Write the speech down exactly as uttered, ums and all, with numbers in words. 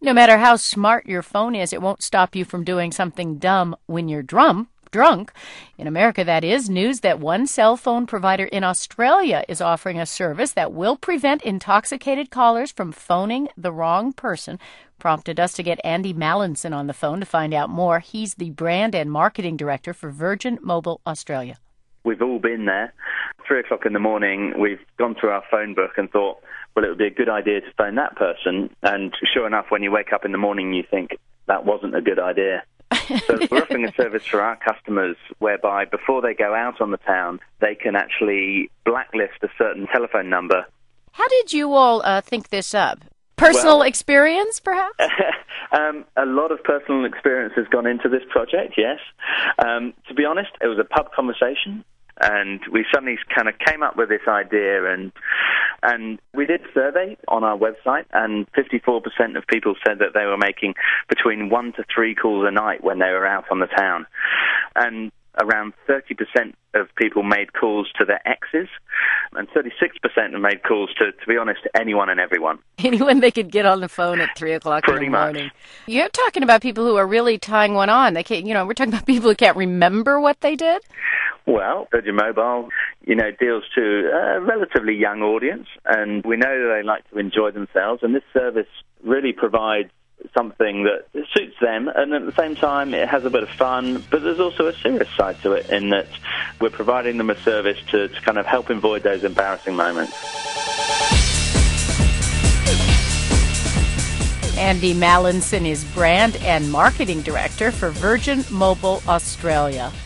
No matter how smart your phone is, it won't stop you from doing something dumb when you're drunk. Drunk. In America, that is. News that one cell phone provider in Australia is offering a service that will prevent intoxicated callers from phoning the wrong person prompted us to get Andy Mallinson on the phone to find out more. He's the brand and marketing director for Virgin Mobile Australia. We've all been there. Three o'clock in the morning, we've gone through our phone book and thought, well, it would be a good idea to phone that person. And sure enough, when you wake up in the morning, you think that wasn't a good idea. So we're offering a service for our customers whereby before they go out on the town, they can actually blacklist a certain telephone number. How did you all uh, think this up? Personal well, experience, perhaps? um, a lot of personal experience has gone into this project, yes. Um, to be honest, it was a pub conversation, and we suddenly kind of came up with this idea, and and we did a survey on our website, and fifty-four percent of people said that they were making between one to three calls a night when they were out on the town. And around thirty percent of people made calls to their exes, and thirty-six percent have made calls to, to be honest, anyone and everyone. Anyone they could get on the phone at three o'clock in the morning. Much. You're talking about people who are really tying one on. They can't, you know, we're talking about people who can't remember what they did. Well, Virgin Mobile, you know, deals to a relatively young audience, and we know that they like to enjoy themselves, and this service really provides something that suits them, and at the same time it has a bit of fun, but there's also a serious side to it in that we're providing them a service to, to kind of help avoid those embarrassing moments. Andy Mallinson is brand and marketing director for Virgin Mobile Australia.